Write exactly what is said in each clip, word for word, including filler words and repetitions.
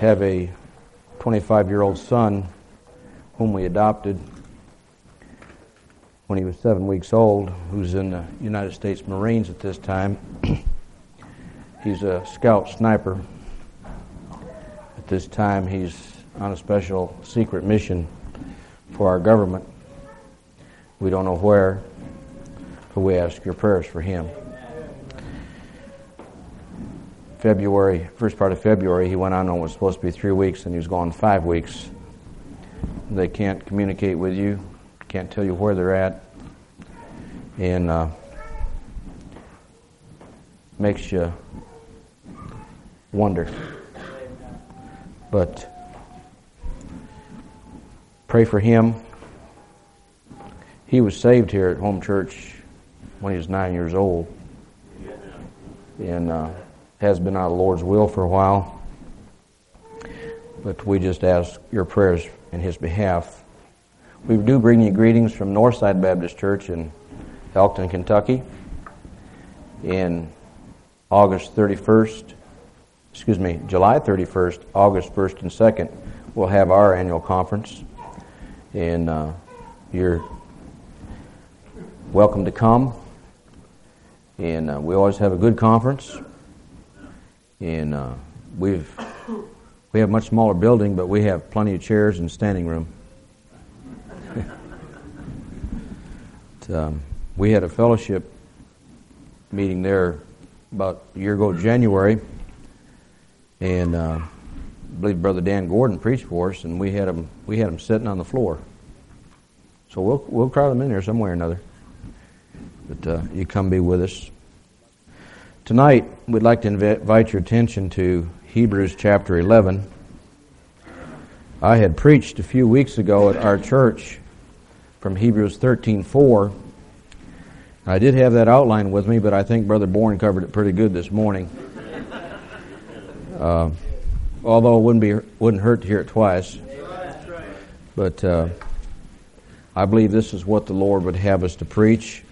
have a twenty-five-year-old son whom we adopted when he was seven weeks old, who's in the United States Marines at this time. He's a scout sniper. At this time, he's on a special secret mission for our government. We don't know where, but we ask your prayers for him. February, first part of February, he went on and was supposed to be three weeks, and he was gone five weeks. They can't communicate with you, can't tell you where they're at, and uh, makes you wonder. But pray for him. He was saved here at Home Church when he was nine years old, and uh, has been out of the Lord's will for a while. But we just ask your prayers in his behalf. We do bring you greetings from Northside Baptist Church in Elkton, Kentucky. In August thirty-first, excuse me, July thirty-first, August first and second, we'll have our annual conference. And uh, you're welcome to come. And uh, we always have a good conference. And uh, we've we have a much smaller building, but we have plenty of chairs and standing room. um, we had a fellowship meeting there about a year ago, January, and uh, I believe Brother Dan Gordon preached for us, and we had him we had him sitting on the floor. So we'll we'll crowd them in there some way or another. But uh, you come be with us. Tonight, we'd like to invite your attention to Hebrews chapter eleven. I had preached a few weeks ago at our church from Hebrews thirteen four. I did have that outline with me, but I think Brother Bourne covered it pretty good this morning. Uh, although it wouldn't be wouldn't hurt to hear it twice. But uh, I believe this is what the Lord would have us to preach.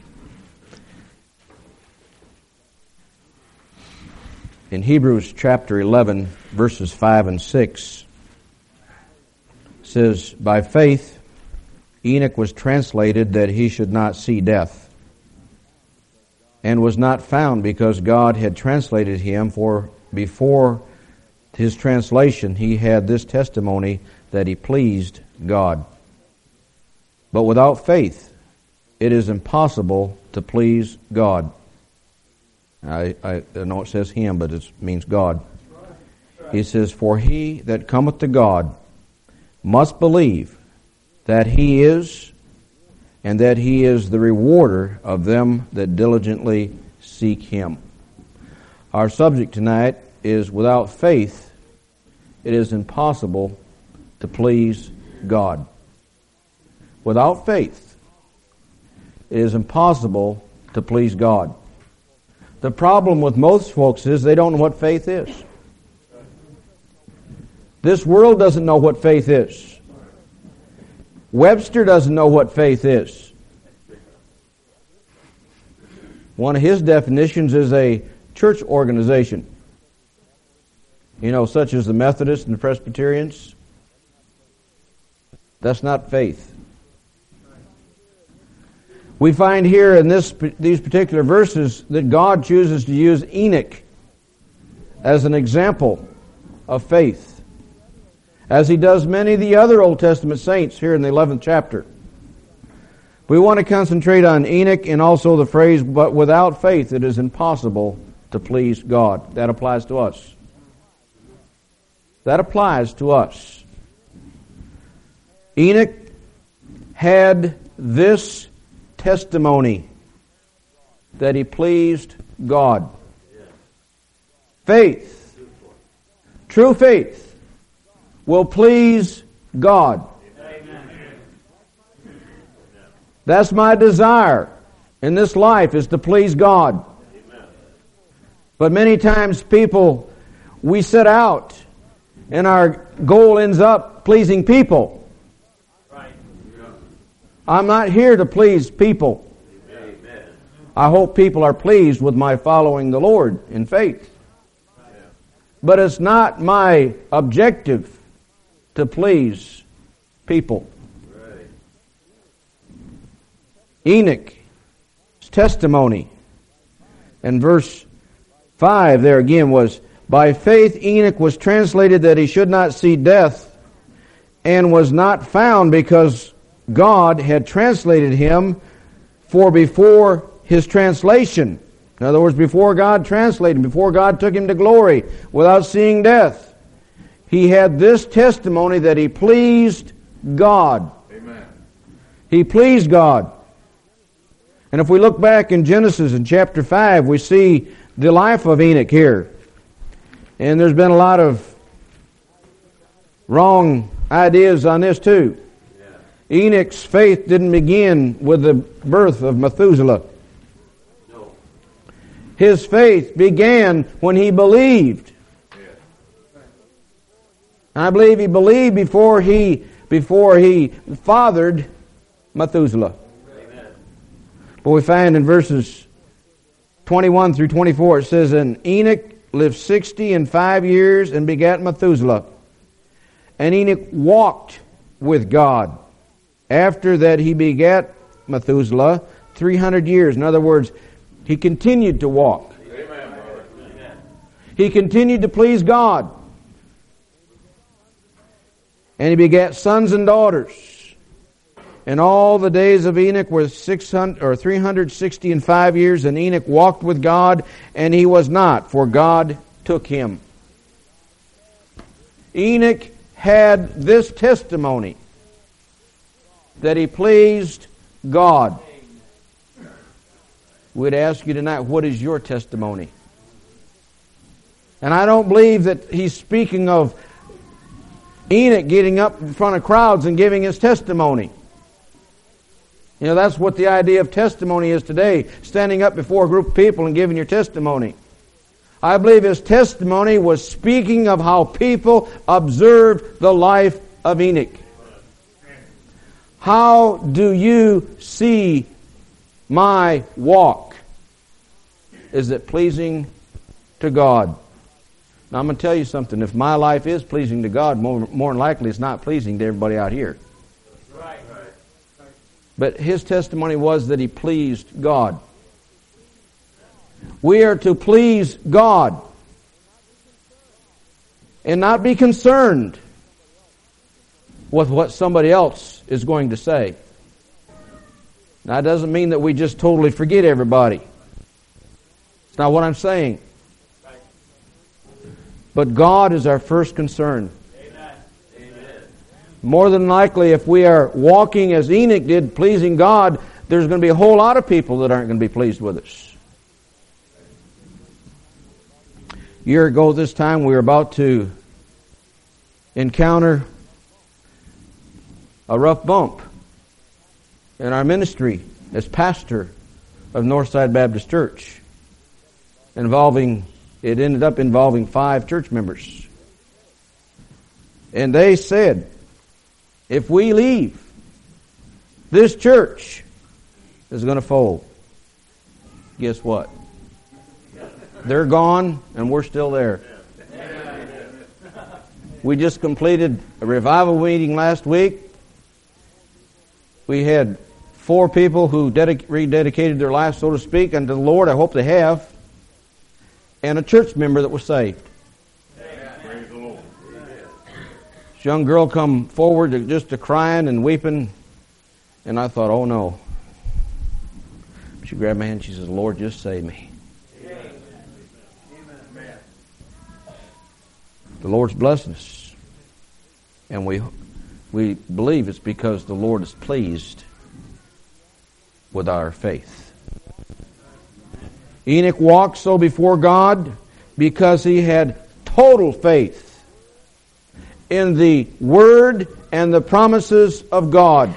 In Hebrews chapter eleven, verses five and six, it says, "By faith Enoch was translated that he should not see death, and was not found because God had translated him, for before his translation he had this testimony that he pleased God. But without faith it is impossible to please God." I, I know it says him, but it means God. He says, "For he that cometh to God must believe that he is, and that he is the rewarder of them that diligently seek him." Our subject tonight is, without faith, it is impossible to please God. Without faith, it is impossible to please God. The problem with most folks is they don't know what faith is. This world doesn't know what faith is. Webster doesn't know what faith is. One of his definitions is a church organization. You know, such as the Methodists and the Presbyterians. That's not faith. We find here in this these particular verses that God chooses to use Enoch as an example of faith, as he does many of the other Old Testament saints here in the eleventh chapter. We want to concentrate on Enoch and also the phrase, "But without faith it is impossible to please God." That applies to us. That applies to us. Enoch had this testimony that he pleased God. Faith, true faith, will please God. That's my desire in this life, is to please God. But many times people, we set out and our goal ends up pleasing people. I'm not here to please people. Amen. I hope people are pleased with my following the Lord in faith. But it's not my objective to please people. Right. Enoch's testimony in verse five there again was, by faith Enoch was translated that he should not see death, and was not found because God had translated him. For before his translation, in other words, before God translated him, before God took him to glory without seeing death, he had this testimony that he pleased God. Amen. He pleased God. And if we look back in Genesis in chapter five, we see the life of Enoch here. And there's been a lot of wrong ideas on this too. Enoch's faith didn't begin with the birth of Methuselah. No. His faith began when he believed. Yeah. I believe he believed before he before he fathered Methuselah. Amen. But we find in verses twenty-one through twenty-four, it says, and Enoch lived sixty and five years and begat Methuselah. And Enoch walked with God. After that he begat Methuselah three hundred years. In other words, he continued to walk. Amen. He continued to please God. And he begat sons and daughters. And all the days of Enoch were six hundred or three hundred sixty and five years, and Enoch walked with God, and he was not, for God took him. Enoch had this testimony that he pleased God. We'd ask you tonight, what is your testimony? And I don't believe that he's speaking of Enoch getting up in front of crowds and giving his testimony. You know, that's what the idea of testimony is today, standing up before a group of people and giving your testimony. I believe his testimony was speaking of how people observed the life of Enoch. How do you see my walk? Is it pleasing to God? Now I'm going to tell you something. If my life is pleasing to God, more, more than likely it's not pleasing to everybody out here. Right. But his testimony was that he pleased God. We are to please God and not be concerned with what somebody else is going to say. Now, that doesn't mean that we just totally forget everybody. It's not what I'm saying. But God is our first concern. Amen. Amen. More than likely, if we are walking as Enoch did, pleasing God, there's going to be a whole lot of people that aren't going to be pleased with us. A year ago this time, we were about to encounter a rough bump in our ministry as pastor of Northside Baptist Church, involving, it ended up involving five church members. And they said, if we leave, this church is going to fold. Guess what? They're gone and we're still there. We just completed a revival meeting last week. We had four people who dedic- rededicated their lives, so to speak, unto the Lord. I hope they have. And a church member that was saved. Praise the Lord. This young girl come forward to, just to crying and weeping. And I thought, oh no. She grabbed my hand and she says, Lord, just save me. The Lord's blessing us. And we we believe it's because the Lord is pleased with our faith. Enoch walked so before God because he had total faith in the Word and the promises of God.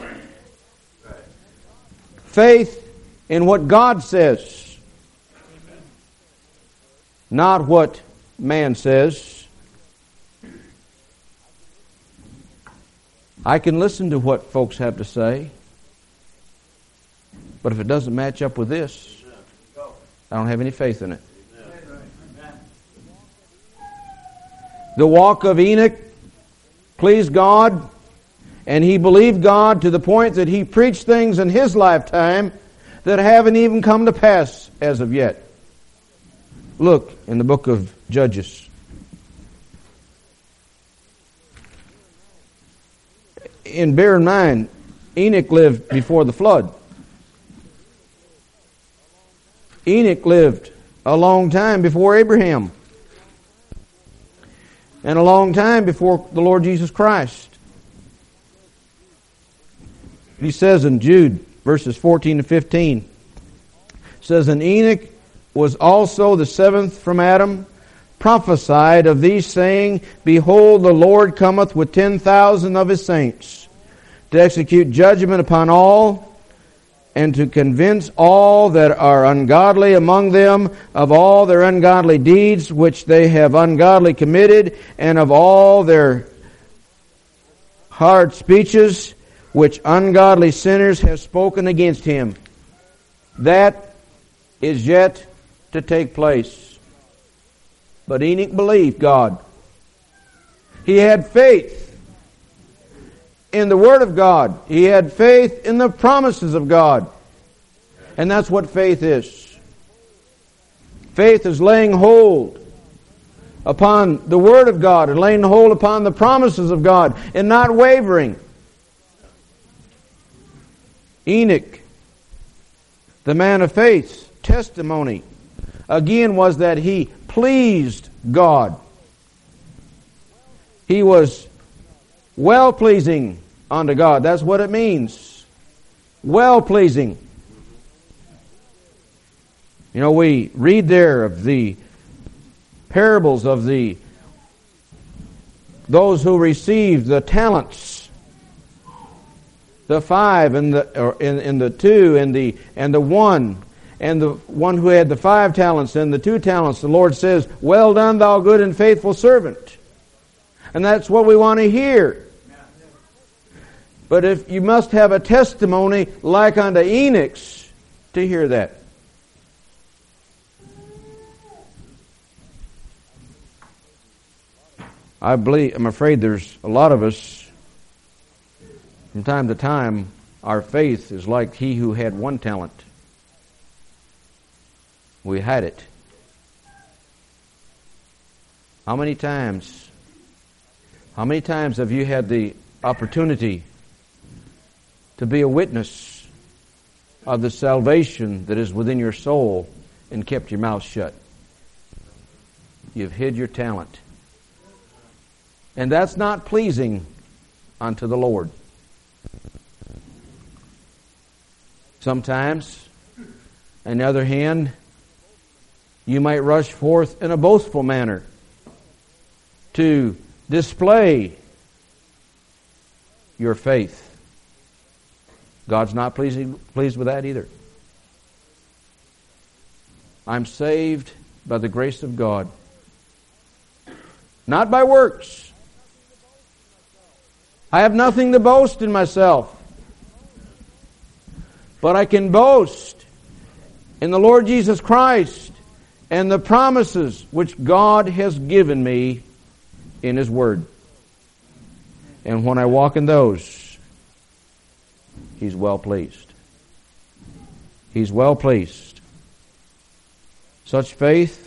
Faith in what God says, not what man says. I can listen to what folks have to say, but if it doesn't match up with this, I don't have any faith in it. The walk of Enoch pleased God, and he believed God to the point that he preached things in his lifetime that haven't even come to pass as of yet. Look in the book of Judges. And bear in mind, Enoch lived before the flood. Enoch lived a long time before Abraham. And a long time before the Lord Jesus Christ. He says in Jude, verses fourteen to fifteen, says, And Enoch was also the seventh from Adam, prophesied of these, saying, Behold, the Lord cometh with ten thousand of His saints, to execute judgment upon all, and to convince all that are ungodly among them of all their ungodly deeds which they have ungodly committed, and of all their hard speeches which ungodly sinners have spoken against him. That is yet to take place. But Enoch believed God. He had faith in the Word of God. He had faith in the promises of God. And that's what faith is. Faith is laying hold upon the Word of God and laying hold upon the promises of God and not wavering. Enoch, the man of faith's testimony, again, was that he pleased God. He was well-pleasing unto God. That's what it means. Well-pleasing. You know, we read there of the parables of the those who received the talents. The five and the or in, in the two and the and the one and the one who had the five talents and the two talents. The Lord says, "Well done, thou good and faithful servant." And that's what we want to hear. But if you must have a testimony like unto Enoch's to hear that. I believe I'm afraid there's a lot of us. From time to time, our faith is like he who had one talent. We had it. How many times, how many times have you had the opportunity to be a witness of the salvation that is within your soul and kept your mouth shut? You've hid your talent. And that's not pleasing unto the Lord. Sometimes, on the other hand, you might rush forth in a boastful manner to display your faith. God's not pleasing, pleased with that either. I'm saved by the grace of God. Not by works. I have nothing to boast in myself. But I can boast in the Lord Jesus Christ and the promises which God has given me in His Word. And when I walk in those, He's well pleased. He's well pleased. Such faith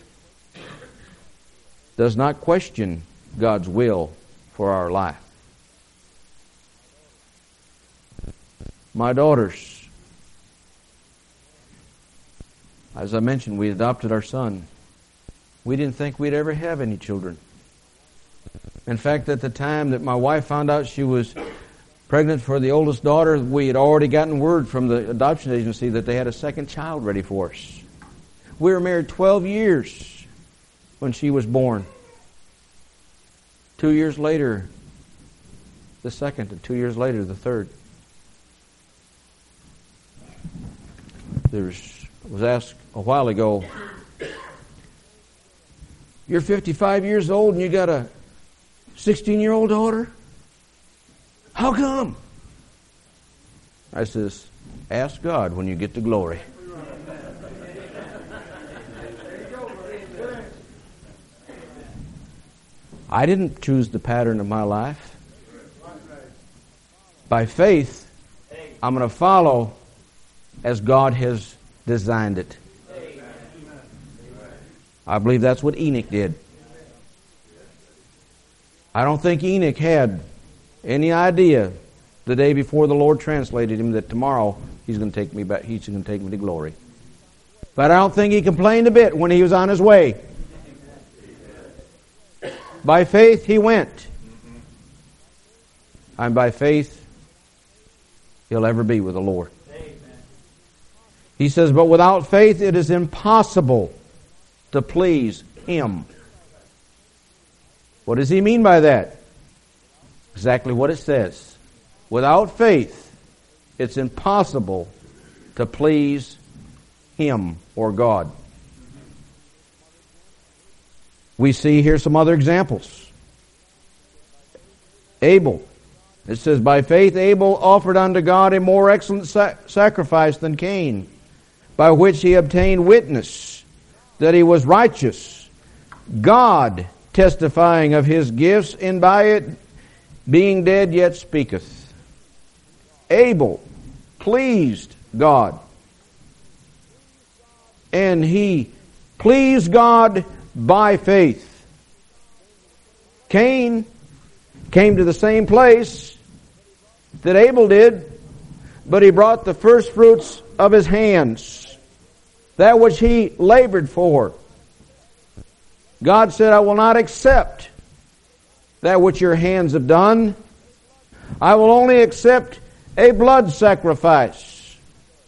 does not question God's will for our life. My daughters, as I mentioned, we adopted our son. We didn't think we'd ever have any children. In fact, at the time that my wife found out she was pregnant for the oldest daughter, we had already gotten word from the adoption agency that they had a second child ready for us. We were married twelve years when she was born. Two years later, the second, and two years later, the third. There's was asked a while ago, you're fifty-five years old and you got a sixteen-year-old daughter? How come? I says, ask God when you get to glory. I didn't choose the pattern of my life. By faith, I'm going to follow as God has designed it. I believe that's what Enoch did. I don't think Enoch had any idea the day before the Lord translated him that tomorrow he's going to take me back. He's going to take me to glory. But I don't think he complained a bit when he was on his way. By faith he went. And by faith he'll ever be with the Lord. He says, but without faith it is impossible to please Him. What does he mean by that? Exactly what it says. Without faith, it's impossible to please Him or God. We see here some other examples. Abel. It says, by faith Abel offered unto God a more excellent sa- sacrifice than Cain, by which he obtained witness that he was righteous, God testifying of his gifts, and by it being dead yet speaketh. Abel pleased God. And he pleased God by faith. Cain came to the same place that Abel did, but he brought the first fruits of his hands, that which he labored for. God said, I will not accept that which your hands have done. I will only accept a blood sacrifice.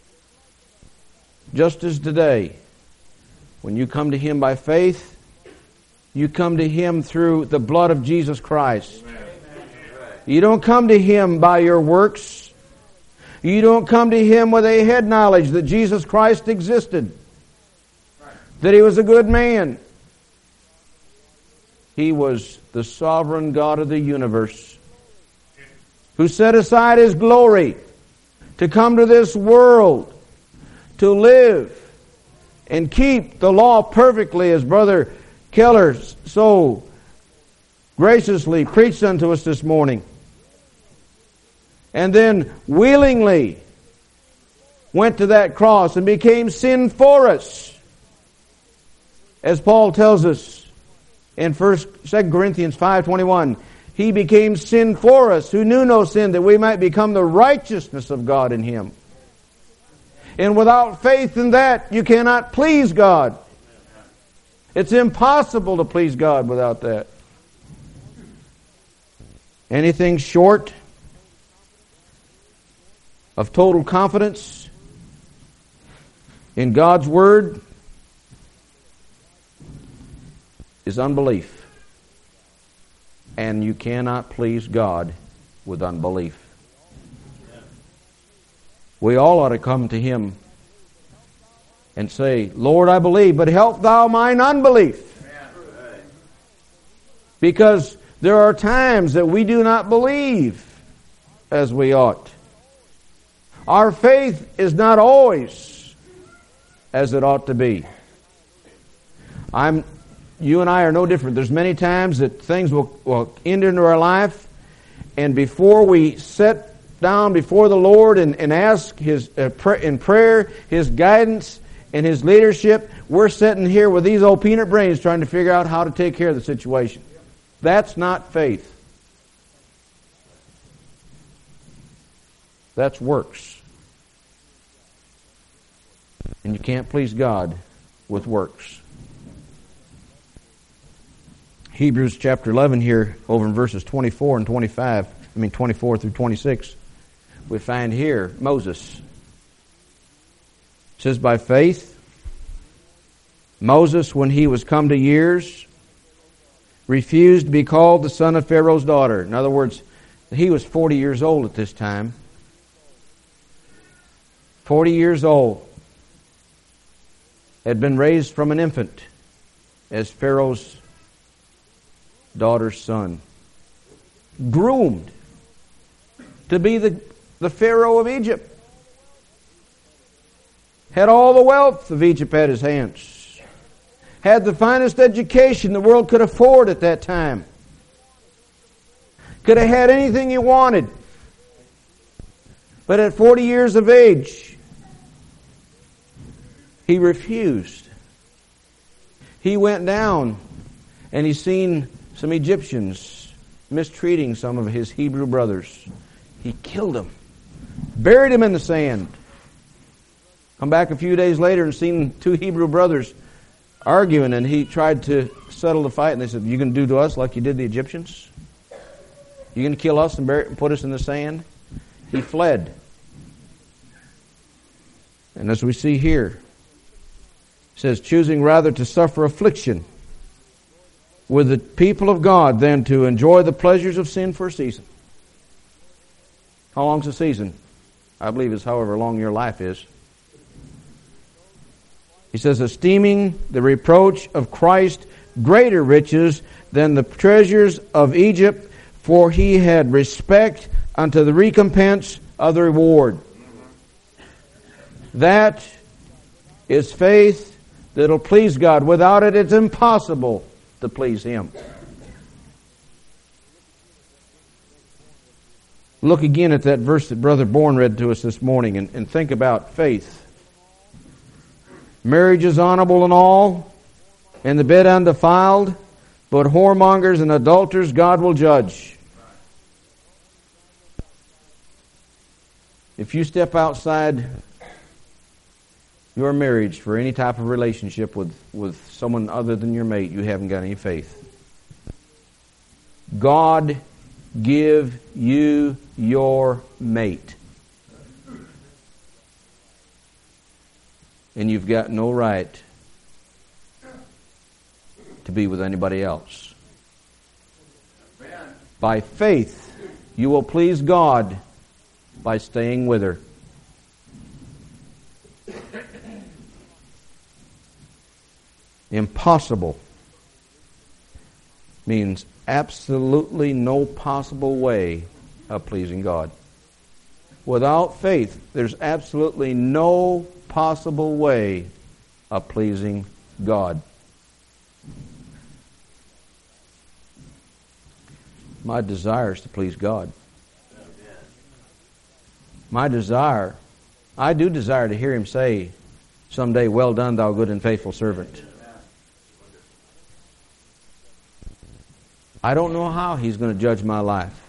Just as today, when you come to Him by faith, you come to Him through the blood of Jesus Christ. Amen. You don't come to Him by your works. You don't come to Him with a head knowledge that Jesus Christ existed, that He was a good man. He was the sovereign God of the universe, who set aside His glory to come to this world, to live and keep the law perfectly, as Brother Keller so graciously preached unto us this morning. And then willingly went to that cross and became sin for us, as Paul tells us in First, Second Corinthians five twenty-one. He became sin for us, who knew no sin, that we might become the righteousness of God in Him. And without faith in that, you cannot please God. It's impossible to please God without that. Anything short of total confidence in God's Word is unbelief. And you cannot please God with unbelief. We all ought to come to Him and say, Lord, I believe, but help Thou mine unbelief. Because there are times that we do not believe as we ought. Our faith is not always as it ought to be. I'm, you and I are no different. There's many times that things will, will enter into our life, and before we sit down before the Lord and, and ask His uh, pray, in prayer, His guidance and His leadership, we're sitting here with these old peanut brains trying to figure out how to take care of the situation. That's not faith. That's works. And you can't please God with works. Hebrews chapter eleven here, over in verses twenty-four and twenty-five, I mean twenty-four through twenty-six, we find here Moses. It says, by faith, Moses, when he was come to years, refused to be called the son of Pharaoh's daughter. In other words, he was forty years old at this time. forty years old. Had been raised from an infant as Pharaoh's daughter's son. Groomed to be the, the Pharaoh of Egypt. Had all the wealth of Egypt at his hands. Had the finest education the world could afford at that time. Could have had anything he wanted. But at forty years of age, he refused. He went down and he seen some Egyptians mistreating some of his Hebrew brothers. He killed them, buried them in the sand. Come back a few days later and seen two Hebrew brothers arguing, and he tried to settle the fight, and they said, "You going to do to us like you did the Egyptians? You going to kill us and bury, put us in the sand?" He fled. And as we see here, it says, choosing rather to suffer affliction with the people of God than to enjoy the pleasures of sin for a season. How long's a season? I believe it's however long your life is. He says, esteeming the reproach of Christ greater riches than the treasures of Egypt, for he had respect unto the recompense of the reward. That is faith that'll please God. Without it, it's impossible to please Him. Look again at that verse that Brother Bourne read to us this morning and, and think about faith. Marriage is honorable in all, and the bed undefiled, but whoremongers and adulterers God will judge. If you step outside your marriage for any type of relationship with, with someone other than your mate, you haven't got any faith. God give you your mate. And you've got no right to be with anybody else. By faith, you will please God by staying with her. Impossible means absolutely no possible way of pleasing God. Without faith, there's absolutely no possible way of pleasing God. My desire is to please God. My desire, I do desire to hear Him say someday, "Well done, thou good and faithful servant." I don't know how He's going to judge my life.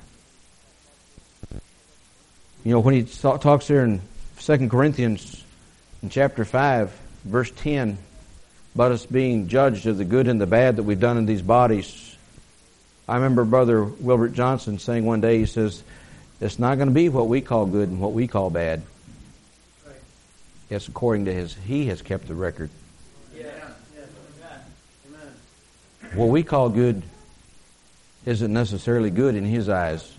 You know, when He talks there in Second Corinthians in chapter five, verse ten, about us being judged of the good and the bad that we've done in these bodies, I remember Brother Wilbert Johnson saying one day, he says, it's not going to be what we call good and what we call bad. Right. Yes, according to His, He has kept the record. Yeah. Amen. What we call good isn't necessarily good in His eyes.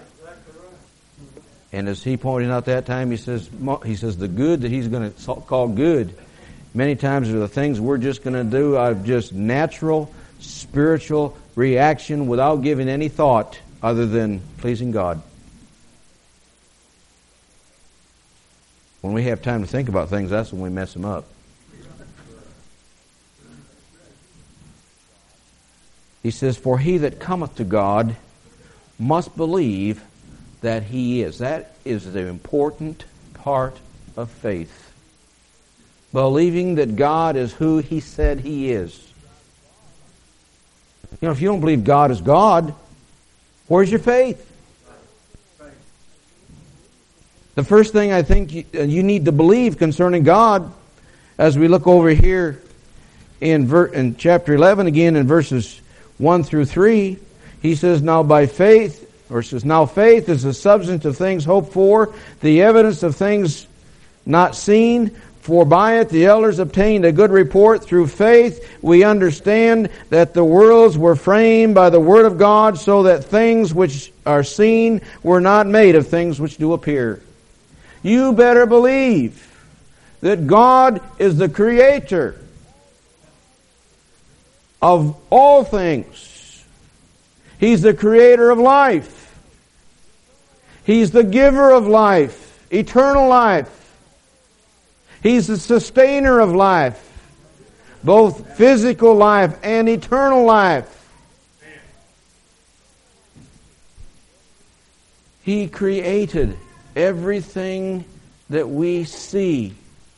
And as he pointed out that time, he says, he says the good that He's going to call good, many times are the things we're just going to do out of just natural, spiritual reaction without giving any thought other than pleasing God. When we have time to think about things, that's when we mess them up. He says, for he that cometh to God must believe that He is. That is the important part of faith. Believing that God is who He said He is. You know, if you don't believe God is God, where's your faith? The first thing I think you, you need to believe concerning God, as we look over here in, ver, in chapter eleven, again in verses one through three, he says, now by faith, or it says, now faith is the substance of things hoped for, the evidence of things not seen. For by it the elders obtained a good report. Through faith we understand that the worlds were framed by the Word of God, so that things which are seen were not made of things which do appear. You better believe that God is the Creator of all things. He's the Creator of life. He's the giver of life, eternal life. He's the sustainer of life, both physical life and eternal life. He created everything that we see.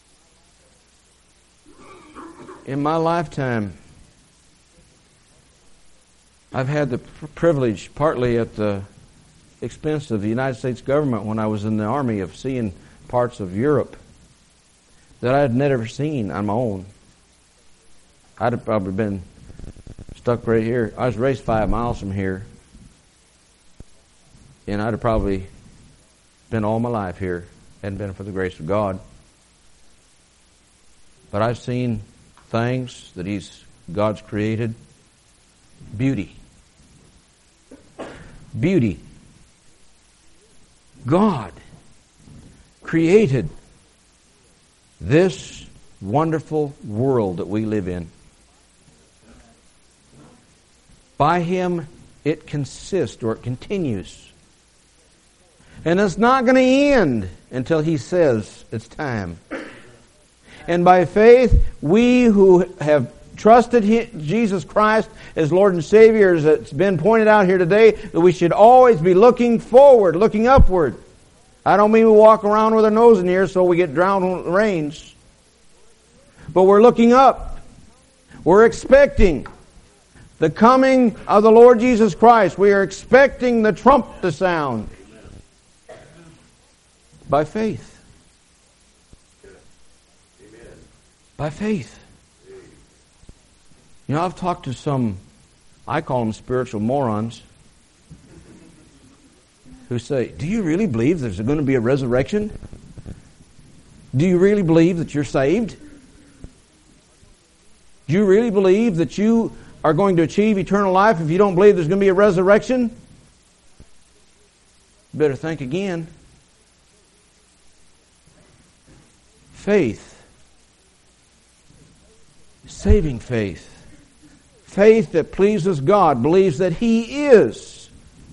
In my lifetime, I've had the privilege, partly at the expense of the United States government when I was in the Army, of seeing parts of Europe that I had never seen on my own. I'd have probably been stuck right here. I was raised five miles from here, and I'd have probably been all my life here, hadn't been for the grace of God. But I've seen things that He's God's created. Beauty. Beauty. God created this wonderful world that we live in. By Him it consists, or it continues. And it's not going to end until He says it's time. And by faith, we who have trusted Jesus Christ as Lord and Savior, as it's been pointed out here today, that we should always be looking forward, looking upward. I don't mean we walk around with our nose in the air so we get drowned when it rains. But we're looking up. We're expecting the coming of the Lord Jesus Christ. We are expecting the trump to sound. By faith. By faith. You know, I've talked to some, I call them spiritual morons, who say, do you really believe there's going to be a resurrection? Do you really believe that you're saved? Do you really believe that you are going to achieve eternal life if you don't believe there's going to be a resurrection? You better think again. Faith. Saving faith. Faith that pleases God, believes that He is.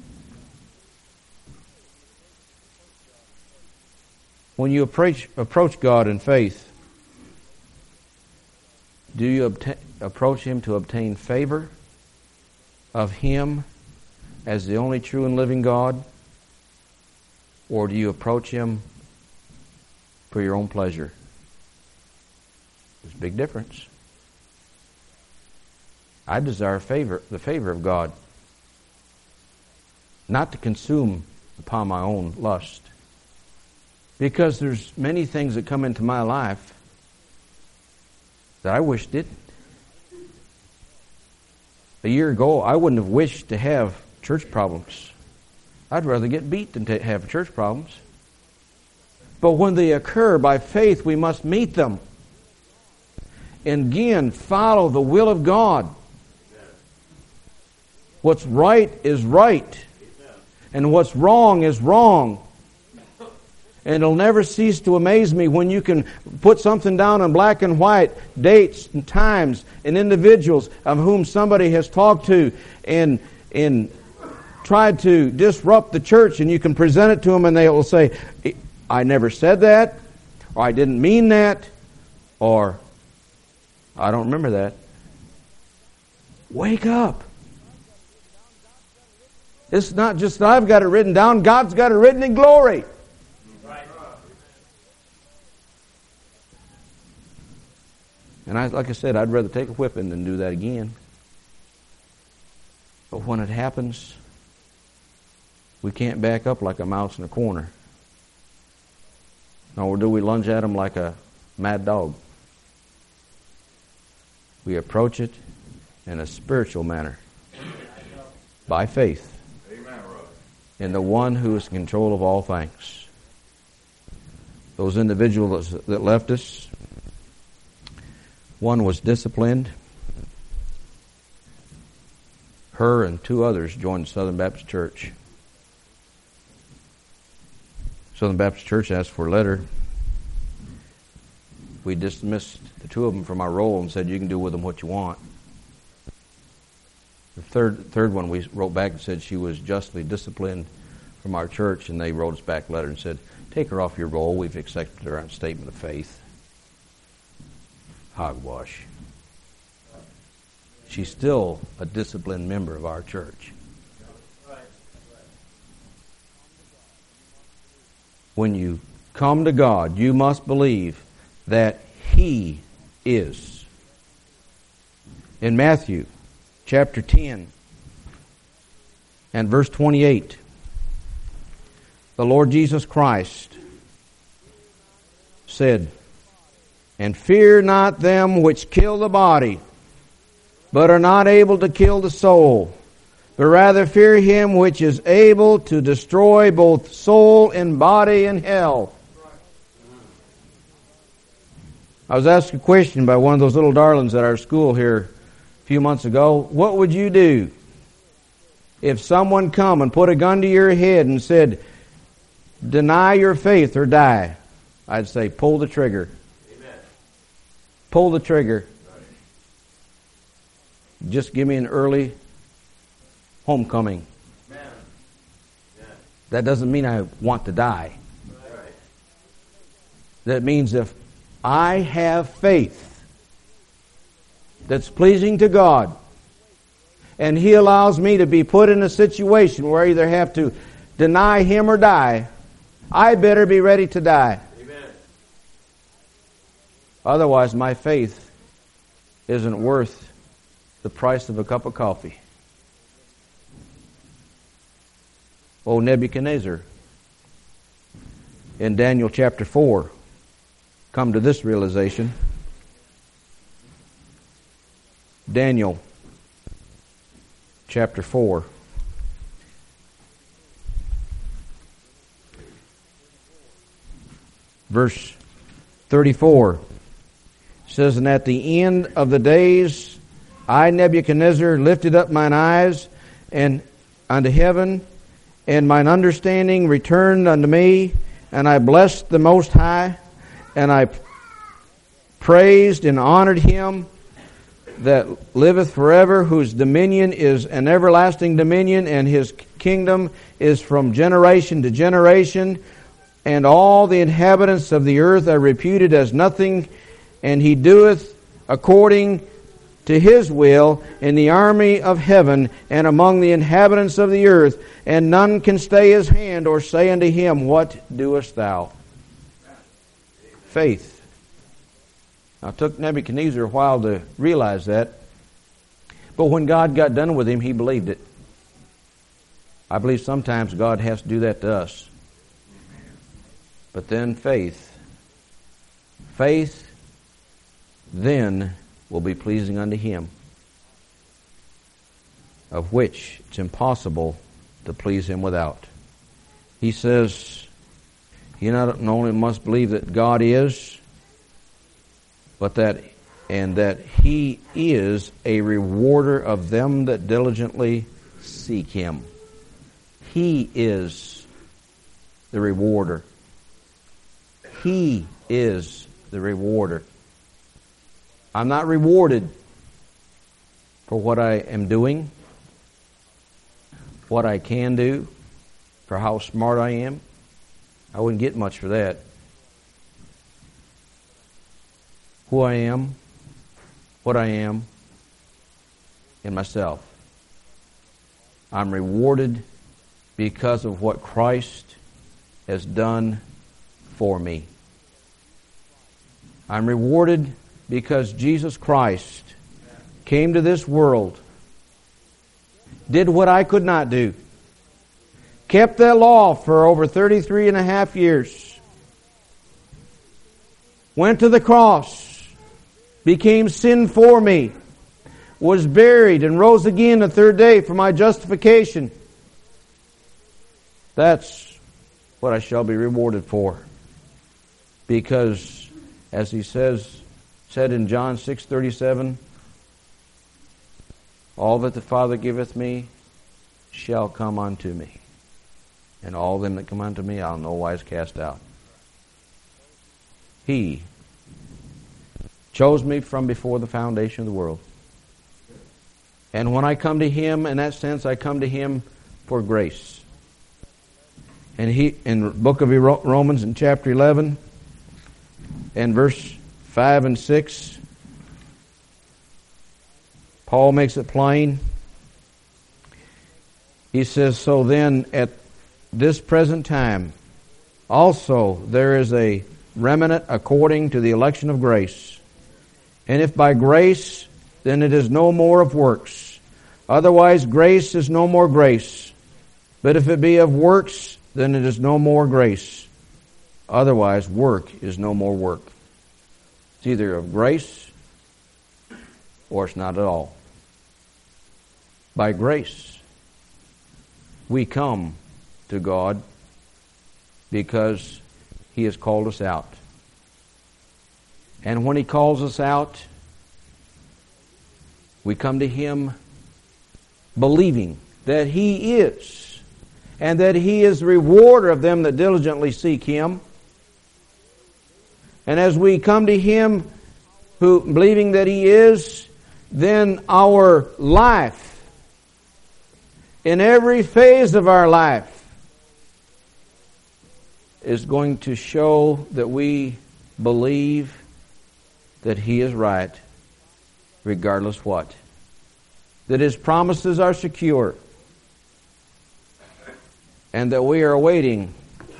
When you approach, approach God in faith, do you obta- approach Him to obtain favor of Him as the only true and living God? Or do you approach Him for your own pleasure? There's a big difference. I desire favor, the favor of God, not to consume upon my own lust. Because there's many things that come into my life that I wish didn't. A year ago, I wouldn't have wished to have church problems. I'd rather get beat than to have church problems. But when they occur by faith, we must meet them. And again, follow the will of God. What's right is right. And what's wrong is wrong. And it'll never cease to amaze me when you can put something down in black and white, dates and times and individuals of whom somebody has talked to and, and tried to disrupt the church, and you can present it to them and they will say, I never said that, or I didn't mean that, or I don't remember that. Wake up. It's not just that I've got it written down. God's got it written in glory. Right. And I, like I said, I'd rather take a whipping than do that again. But when it happens, we can't back up like a mouse in a corner. Nor do we lunge at them like a mad dog. We approach it in a spiritual manner. By faith. In the one who is in control of all things. Those individuals that left us, one was disciplined. Her and two others joined Southern Baptist Church. Southern Baptist Church asked for a letter. We dismissed the two of them from our role and said, you can do with them what you want. The third third one, we wrote back and said she was justly disciplined from our church, and they wrote us back a letter and said, take her off your roll. We've accepted her on statement of faith. Hogwash. She's still a disciplined member of our church. when you come to God, you must believe that He is. In Matthew chapter ten and verse twenty-eight, the Lord Jesus Christ said, "And fear not them which kill the body, but are not able to kill the soul, but rather fear Him which is able to destroy both soul and body in hell." I was asked a question by one of those little darlings at our school here a few months ago. What would you do if someone come and put a gun to your head and said, "Deny your faith or die"? I'd say, pull the trigger. Amen. Pull the trigger. Right. Just give me an early homecoming. Amen. Yeah. That doesn't mean I want to die. Right. That means if I have faith that's pleasing to God, and He allows me to be put in a situation where I either have to deny Him or die, I better be ready to die. Amen. Otherwise, my faith isn't worth the price of a cup of coffee. Oh, Nebuchadnezzar, in Daniel chapter four, come to this realization. Daniel chapter four. Verse thirty-four says, "And at the end of the days, I, Nebuchadnezzar, lifted up mine eyes and unto heaven, and mine understanding returned unto me, and I blessed the Most High, and I praised and honored Him that liveth forever, whose dominion is an everlasting dominion, and His kingdom is from generation to generation. And all the inhabitants of the earth are reputed as nothing, and He doeth according to His will in the army of heaven and among the inhabitants of the earth, and none can stay His hand or say unto Him, What doest thou?" Faith. Now, it took Nebuchadnezzar a while to realize that, but when God got done with him, he believed it. I believe sometimes God has to do that to us. But then faith. Faith then will be pleasing unto Him, of which it's impossible to please Him without. He says, you not only must believe that God is, but that and that He is a rewarder of them that diligently seek Him. He is the rewarder. He is the rewarder. I'm not rewarded for what I am doing, what I can do, for how smart I am. I wouldn't get much for that. Who I am, what I am, in myself. I'm rewarded because of what Christ has done for me. I'm rewarded because Jesus Christ came to this world, did what I could not do, kept that law for over thirty-three and a half years, went to the cross, became sin for me, was buried, and rose again the third day for my justification. That's what I shall be rewarded for. Because, as He says, said in John six thirty-seven, all that the Father giveth me shall come unto me, and all them that come unto me I'll no wise cast out. He chose me from before the foundation of the world. And when I come to Him, in that sense, I come to Him for grace. And He, in the book of Romans, in chapter eleven, and verse five and six, Paul makes it plain. He says, "So then, at this present time, Also, there is a remnant according to the election of grace. And if by grace, then it is no more of works. Otherwise, grace is no more grace. But if it be of works, then it is no more grace. Otherwise, work is no more work. It's either of grace or it's not at all. By grace, we come to God because He has called us out. And when He calls us out, we come to Him believing that He is, and that He is the rewarder of them that diligently seek Him. And as we come to Him who believing that He is, then our life, in every phase of our life, is going to show that we believe that He is right, regardless what. That His promises are secure, and that we are waiting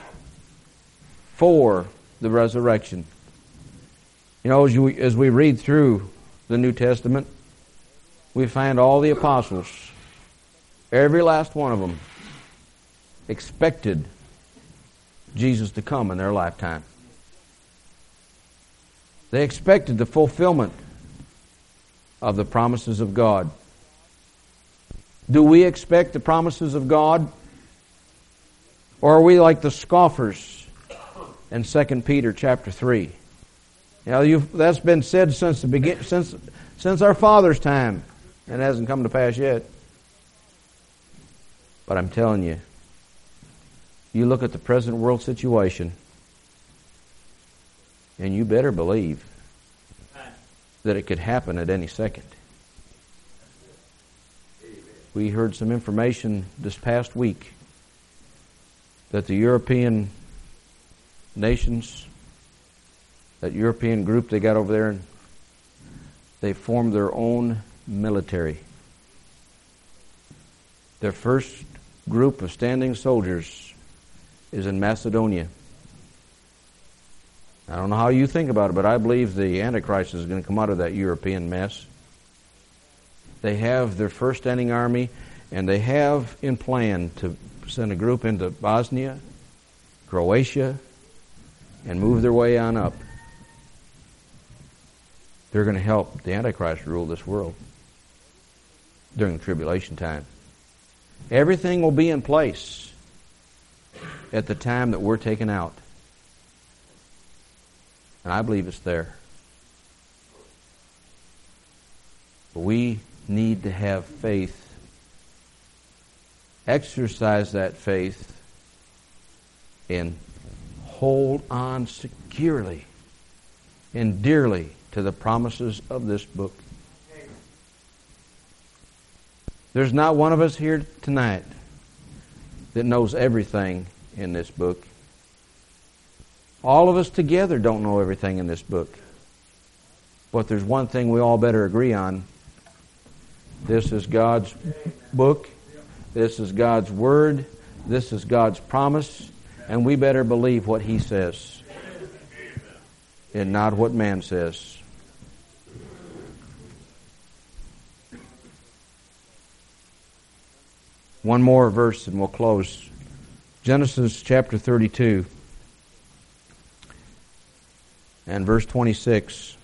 for the resurrection. You know, as, you, as we read through the New Testament, we find all the apostles, every last one of them, expected Jesus to come in their lifetime. They expected the fulfillment of the promises of God. Do we expect the promises of God? Or are we like the scoffers in Second Peter chapter three? You know, you've, that's been said since the begin, since since our father's time, and it hasn't come to pass yet. But I'm telling you, you look at the present world situation, and you better believe that it could happen at any second. We heard some information this past week that the European nations, that European group they got over there, they formed their own military. Their first group of standing soldiers is in Macedonia. I don't know how you think about it, but I believe the Antichrist is going to come out of that European mess. They have their first standing army, and they have in plan to send a group into Bosnia, Croatia, and move their way on up. They're going to help the Antichrist rule this world during the tribulation time. Everything will be in place at the time that we're taken out. And I believe it's there. But we need to have faith. Exercise that faith and hold on securely and dearly to the promises of this book. There's not one of us here tonight that knows everything in this book. All of us together don't know everything in this book. But there's one thing we all better agree on. This is God's book. This is God's word. This is God's promise. And we better believe what He says and not what man says. One more verse and we'll close. Genesis chapter thirty-two and verse twenty-six.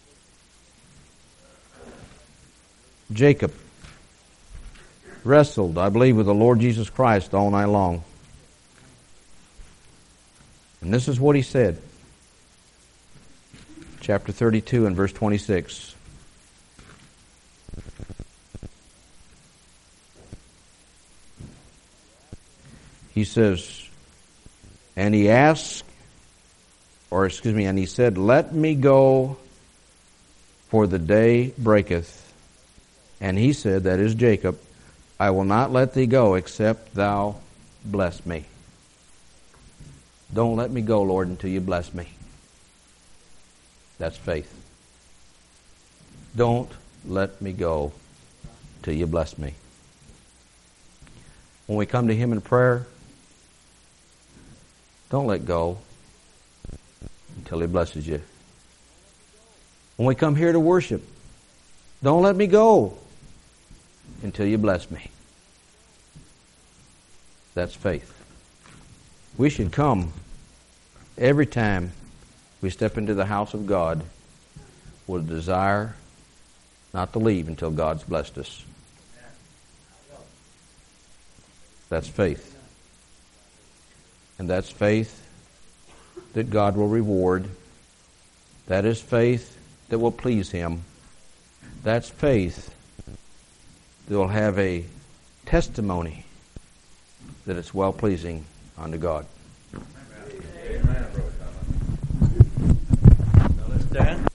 Jacob wrestled, I believe, with the Lord Jesus Christ all night long. And this is what he said. Chapter thirty-two and verse twenty-six. He says, and he asked, or excuse me, and he said, let me go, for the day breaketh. And he said, that is Jacob, I will not let thee go, except thou bless me. Don't let me go, Lord, until you bless me. That's faith. Don't let me go till you bless me. When we come to Him in prayer, Don't let go until He blesses you. When we come here to worship, don't let me go until you bless me. That's faith. We should come every time we step into the house of God with a desire not to leave until God's blessed us. That's faith. And that's faith that God will reward. That is faith that will please Him. That's faith that will have a testimony that it's well-pleasing unto God. Amen. Now let's stand.